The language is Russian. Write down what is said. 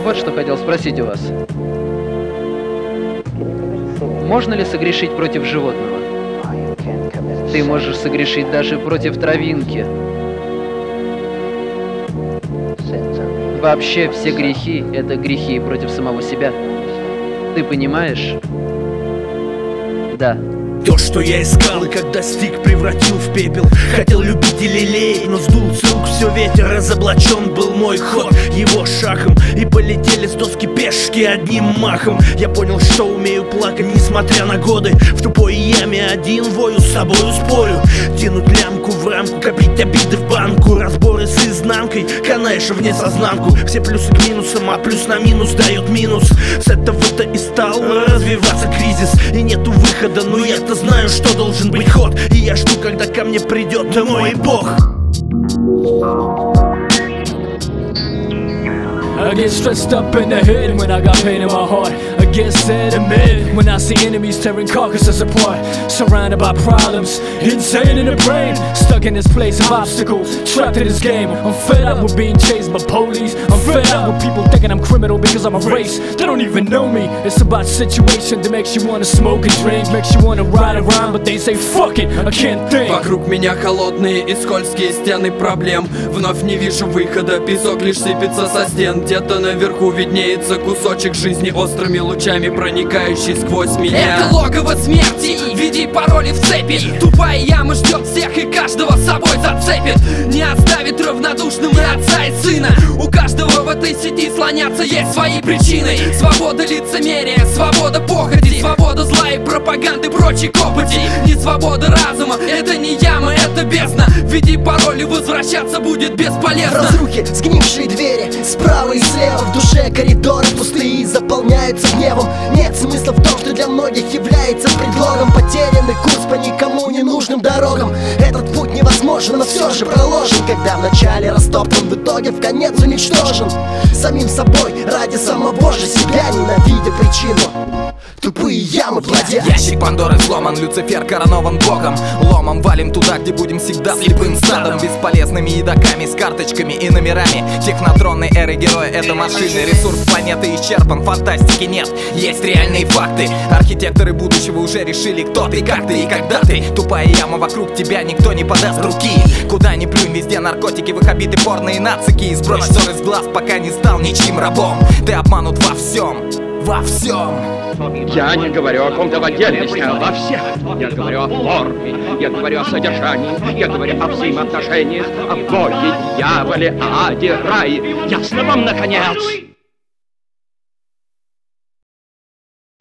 Вот что хотел спросить у вас. Можно ли согрешить против животного? Ты можешь согрешить даже против травинки. Вообще все грехи — это грехи против самого себя. Ты понимаешь? Да. То, что я искал и как достиг, превратил в пепел. Хотел любить и лелеять, но сдул с рук все ветер. Разоблачен был мой ход его шагом, и полетели с доски пешки одним махом. Я понял, что умею плакать, несмотря на годы. В тупой яме один вою, с собою спорю. Тянуть лямку в рамку, копить обиды в банку. Разборы с изнанкой, канаешь в несознанку. Все плюсы к минусам, а плюс на минус дает минус. С этого-то и стал развиваться кризис. И нету выхода, но я-то знаю, что должен быть ход. И я жду, когда ко мне придет мой Бог. I get stressed up in the head when I got pain in my heart. I get sad and mad when I see enemies tearing carcasses apart. Surrounded by problems, insane in the brain. Stuck in this place of obstacles, trapped in this game. I'm fed up with being chased by police. I'm fed up with people thinking I'm criminal because I'm a race. They don't even know me. It's about situation that makes you wanna smoke and drink, makes you wanna ride around, but they say fuck it, I can't think. Вокруг меня холодные и скользкие стены проблем. Вновь не вижу выхода, песок лишь сыпется со стен. Где-то наверху виднеется кусочек жизни, острыми лучами проникающий сквозь меня. Это логово смерти, введи пароли в цепи. Тупая яма ждет всех и каждого с собой зацепит. Не оставит равнодушным и отца, и сына. У каждого в этой сети слоняться есть свои причины. Свобода лицемерия, свобода похоти, свобода зла и пропаганды, прочей копоти. Не свобода разума, это не яма, это бездна. Введи пароли, возвращаться будет бесполезно. Разрухи, сгнившие двери, справа и слева. В душе коридоры пустые и заполняются гневом. Нет смысла в том, что для многих является предлогом. Потерянный курс по никому не нужным дорогам. Этот путь невозможен, но все же проложен. Когда вначале растоптан, в итоге в конец уничтожен. Самим собой, ради самого же себя, ненавидя причину. Тупые ямы плодят. Ящик Пандоры взломан, Люцифер коронован богом. Ломом валим туда, где будем всегда слепым стадом. Бесполезными едоками, с карточками и номерами. Технотронной эры героя — это машины. Ресурс планеты исчерпан, фантастики нет, есть реальные факты. Архитекторы будущего уже решили, кто ты, как ты и когда ты. Тупая яма, вокруг тебя никто не подаст руки. Куда ни плюнь, везде наркотики, в их обиты порно и нацики. Сбрось ссор из глаз, пока не стал ничьим рабом. Ты обманут во всем, во всем. Я не говорю о ком-то в отдельности, а во всех. Я говорю о форме, я говорю о содержании, я говорю о взаимоотношениях, о Боге, дьяволе, аде, рае. Ясно вам, наконец?